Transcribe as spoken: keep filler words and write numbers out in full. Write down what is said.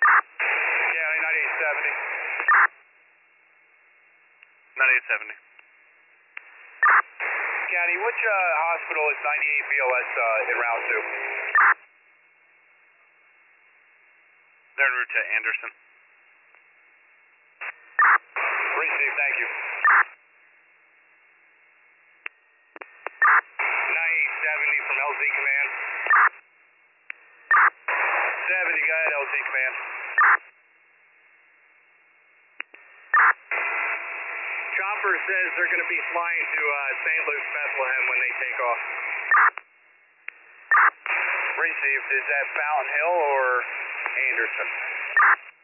County ninety-eight seventy. ninety-eight seventy. County, which uh, hospital is ninety-eight B L S uh, en route to? They're en route to Anderson. Receive, thank you. ninety-eight seventy from L Z Command. seventy, go ahead, L Z Command. Chopper says they're going to be flying to uh, Saint Luke's, Bethlehem when they take off. Received. Is that Fountain Hill or Anderson?